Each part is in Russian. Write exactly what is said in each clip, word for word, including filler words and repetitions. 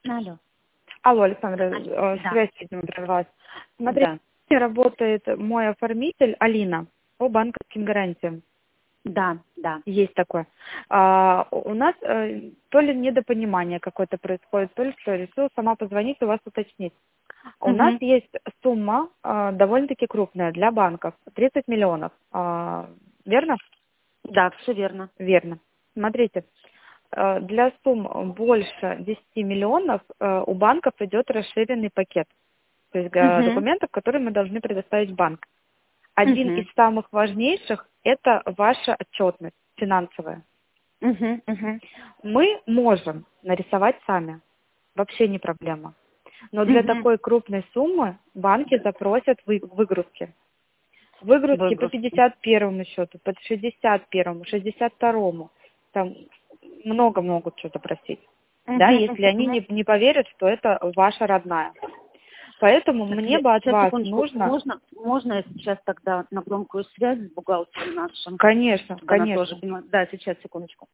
Алло. Алло, Александра, Алло. э, Да. связь, видимо, прервалась. Смотрите, Да. работает мой оформитель Алина по банковским гарантиям. Да, да. Есть такое. А, у нас э, то ли недопонимание какое-то происходит, то ли что. Решила сама позвонить, у вас уточнить. У нас Угу. есть сумма э, довольно-таки крупная для банков. тридцать миллионов. А, верно? Да, все верно. Верно. Смотрите, э, для сумм больше десяти миллионов э, у банков идет расширенный пакет. То есть э, Угу. документов, которые мы должны предоставить в банк. Один Угу. из самых важнейших – это ваша отчетность финансовая. Угу. Угу. Мы можем нарисовать сами, вообще не проблема. Но для Угу. такой крупной суммы банки запросят вы- выгрузки. Выгрузки по Выгрузки. пятьдесят первому счету, по шестьдесят первому, шестьдесят второму. Там много могут что-то просить. Да, Угу. если они Угу. не, не поверят, что это ваша родная. Поэтому мне бы от Сейчас, вас секундочку. нужно... Можно, можно я сейчас тогда на громкую связь с бухгалтером нашим? Конечно, Чтобы она тоже конечно. поняла. Да, сейчас, секундочку.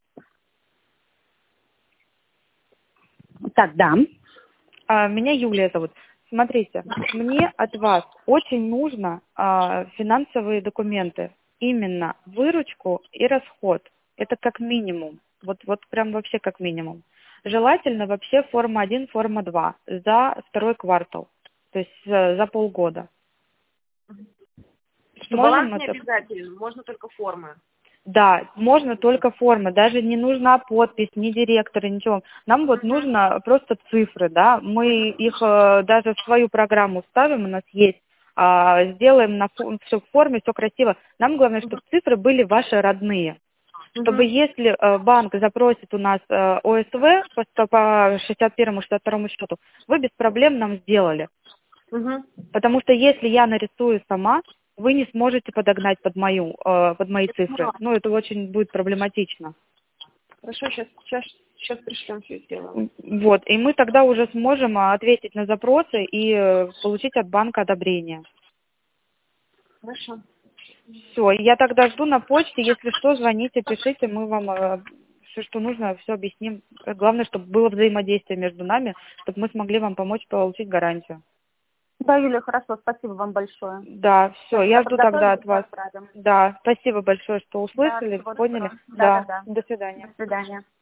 Так, да. А, Меня Юлия зовут. Смотрите, мне от вас очень нужно а, финансовые документы, именно выручку и расход. Это как минимум, вот, вот прям вообще как минимум. Желательно вообще форма один, форма два за второй квартал, то есть за, за полгода. Что баланс Сможем не это? обязательно, можно только формы. Да, можно только формы, даже не нужна подпись, ни директора, ничего. Нам вот Угу. нужно просто цифры, да, мы их э, даже в свою программу вставим, у нас есть, а, сделаем на все в форме, все красиво. Нам главное, чтобы цифры были ваши родные. Чтобы Угу. если э, банк запросит у нас э, О С В по, сто- по шестьдесят первому, шестьдесят второму счету, вы без проблем нам сделали. Угу. Потому что если я нарисую сама, вы не сможете подогнать под мою, э, под мои Я цифры. поняла. Ну, это очень будет проблематично. Хорошо, сейчас, сейчас, сейчас пришлем, все сделаем. М, Вот, и мы тогда уже сможем а, ответить на запросы и э, получить от банка одобрение. Хорошо. Все, я тогда жду на почте, если что, звоните, пишите, мы вам все, что нужно, все объясним. Главное, чтобы было взаимодействие между нами, чтобы мы смогли вам помочь получить гарантию. Да, Юлия, хорошо, спасибо вам большое. Да, все, Так, я я жду тогда подготовлю, от вас. отправим. Да, спасибо большое, что Да, услышали, всего поняли. доброго. Да, да, Да, да. до свидания. До свидания.